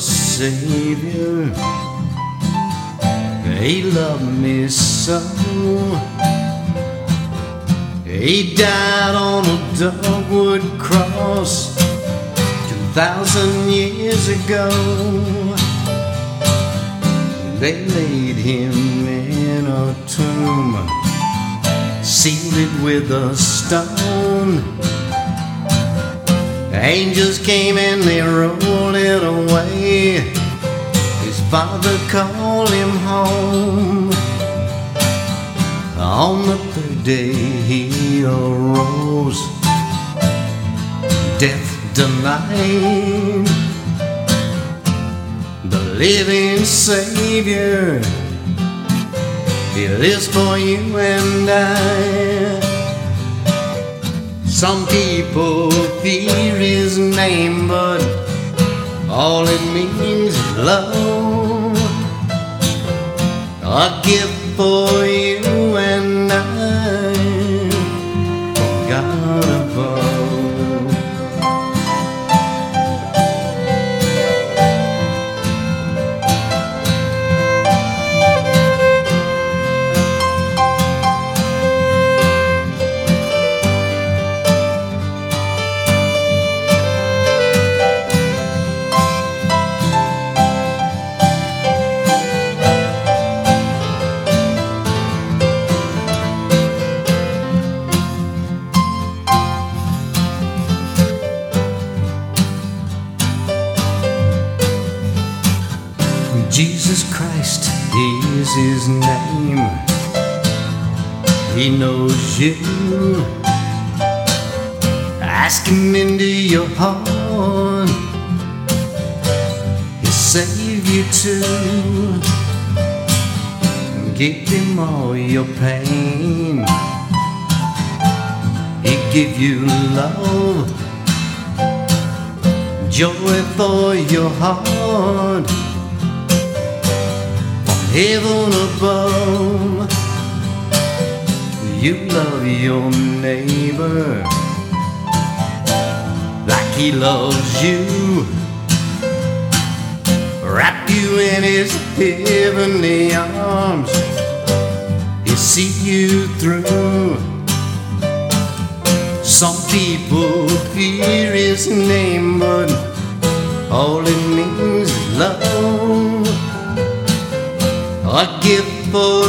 Savior. He loved me so. He died on a dogwood cross 2,000 years ago. They laid him in a tomb, sealed it with a stone. Angels came and they rolled it away. His father called him home. On the third day he arose, death denied. The living Savior, He lives for you and I. Some people fear His name, but all it means is love. A gift for you and I, from God above. Jesus Christ is His name. He knows you. Ask Him into your heart. He'll save you too. Give Him all your pain. He'll give you love, joy for your heart. Heaven above, you love your neighbor like He loves you. Wrap you in His heavenly arms. He'll see you through. Some people fear His name, but all it means is love. A gift for